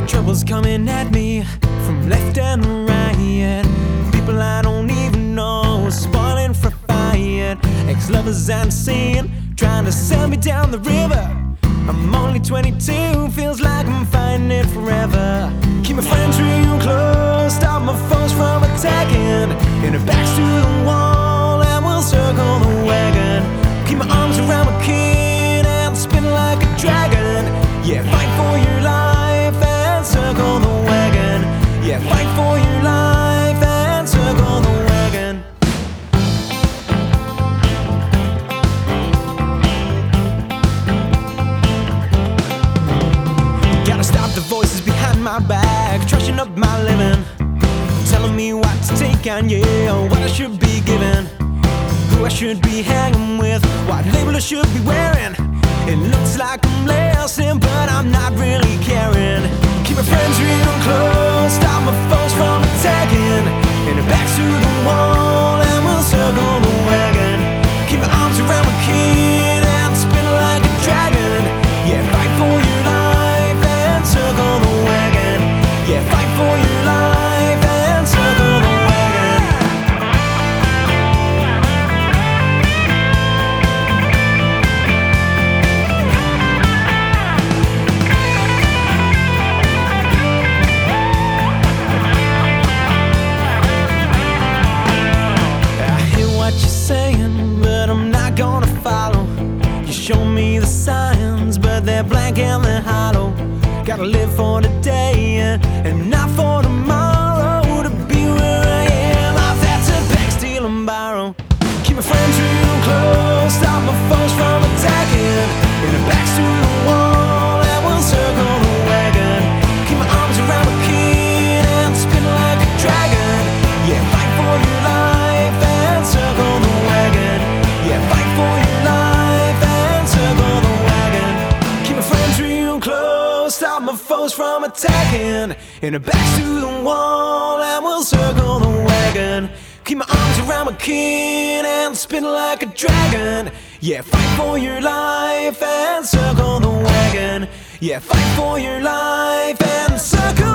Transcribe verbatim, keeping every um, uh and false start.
Got troubles coming at me from left and right. People I don't even know, spoiling for fight. Ex-lovers and sin, trying to sell me down the river. I'm only twenty-two, feels like I'm fighting it forever. Keep my friends real close, stop my foes from attacking. And her back's to the wall, and we'll circle the wagon. Keep my arms around my kid and spin like a dragon. Yeah, fight for your life and circle the wagon. Yeah, fight for your life and circle the wagon. Gotta stop the voices behind my back, trashing up my living, telling me what to take on, yeah, what I should be giving, who I should be hanging with, what label I should be wearing. It looks like I'm listening, but I'm not really caring. Keep my friends real close, stop my foes from attacking. And her back's to the wall, and we'll circle the wagon. Keep my arms around my kid and spin like a dragon. Yeah, fight for your life and circle the wagon. Yeah, fight for your life and circle the wagon. But I'm not gonna follow. You show me the signs, but they're blank and they're hollow. Gotta live for today and not for tomorrow. To be where I am, I've had to beg, steal and borrow. Keep my friends real close, stop my foes from attacking. And the back's to the wall, and we'll circle the wagon. Keep my arms around my kid and spin like a dragon. Yeah, fight for your life and circle the wagon. Yeah, fight for your life and circle the wagon. Keep my friends real close, stop my foes from attacking. And her back's to the wall, and we'll circle the wagon. Keep my arms around my kid and spin like a dragon. Yeah, fight for your life and circle the wagon. Yeah, fight for your life and circle